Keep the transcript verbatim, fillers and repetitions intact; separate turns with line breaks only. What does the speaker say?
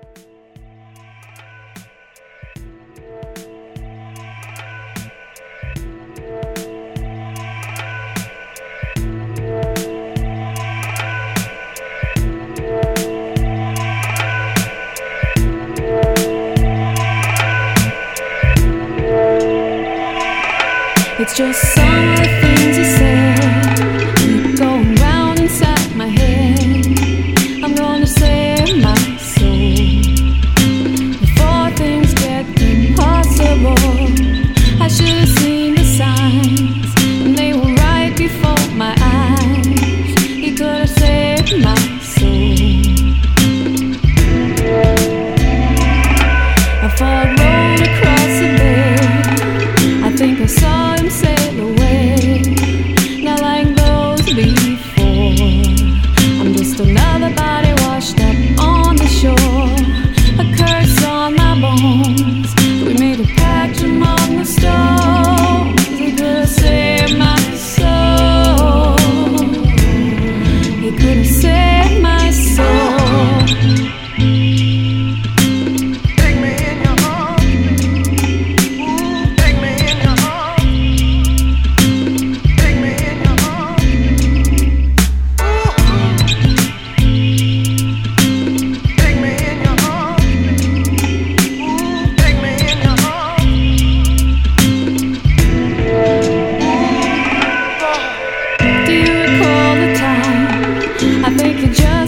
It's just some of the things you said keep going round inside my head. I'm gonna save my soul before things get impossible. I should have seen the signs, and they were right before my eyes. He could have saved my soul. I fought rolled across the bed. I think I saw him sail away, not like those before. I'm just another body washed up on the shore, a curse on my bones. We made a pact among the stones. He could have saved my soul. He could have saved my soul. I think you just